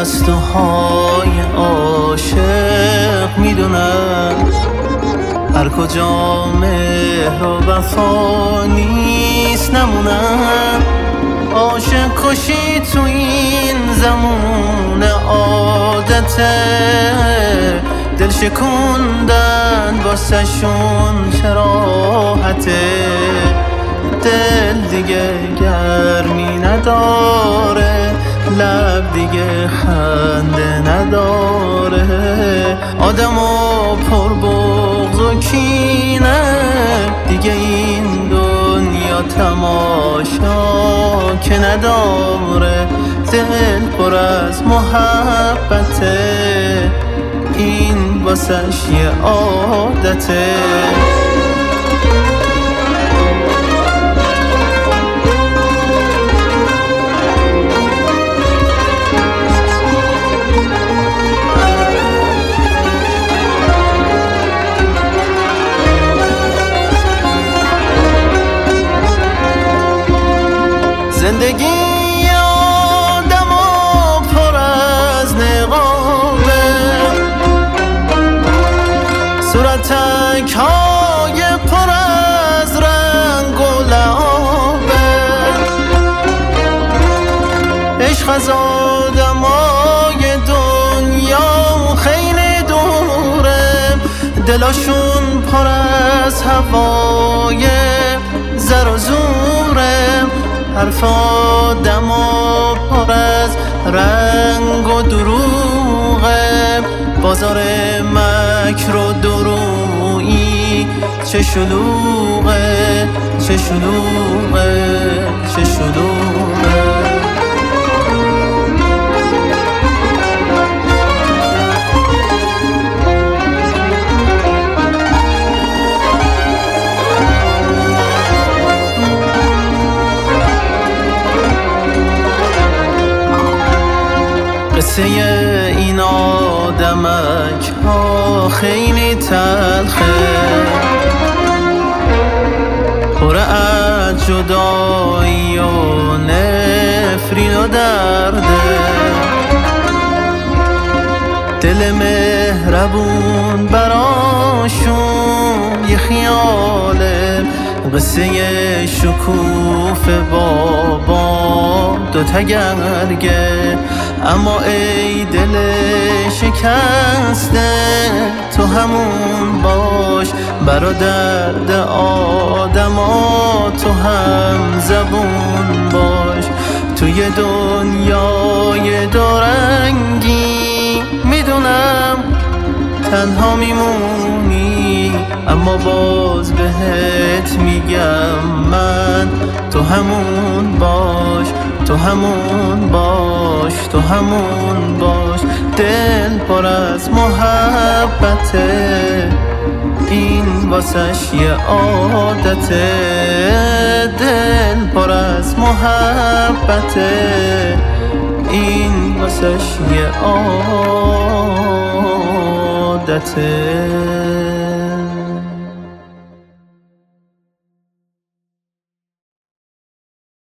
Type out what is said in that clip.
پرستوهای عاشق میدونن هر کجا مهر و وفا نیست نمونن. عاشق کشی تو این زمون عادته، دل شکوندن واسه شون چراحته. دل دیگه گرمی نداره، لب دیگه خنده نداره، آدمو پر بغض و کینه، دیگه این دنیا تماشا که نداره. دل پر از محبته، این واسش یه عادته. زندگی آدمو پر از نقابه، صورتک های پر از رنگ و لعابه. عشق از آدمای دنیا خیلی دوره، دلاشون پر از هوای زر و زوره. حرف آدمو پر از رنگ و دروغه، بازار مکر و درویی چه شلوغه، چه شلوغه، چه شلوغه. قصه این آدمک ها خیلی تلخه، پر از جدایی و نفرین و درده. دل مهربون براشون یه خیاله، قصه شکوف بابا دوتا گرگه. اما ای دل شکسته، تو همون باش برادر آدما، تو هم زبون باش. توی دنیای دورنگی میدونم تنها میمونی، اما باز بهت میگم من، تو همون باش، تو همون باش، تو همون باش. دل پر از محبته، این واسش یه عادته. دل پر از محبته، این واسش یه عادته.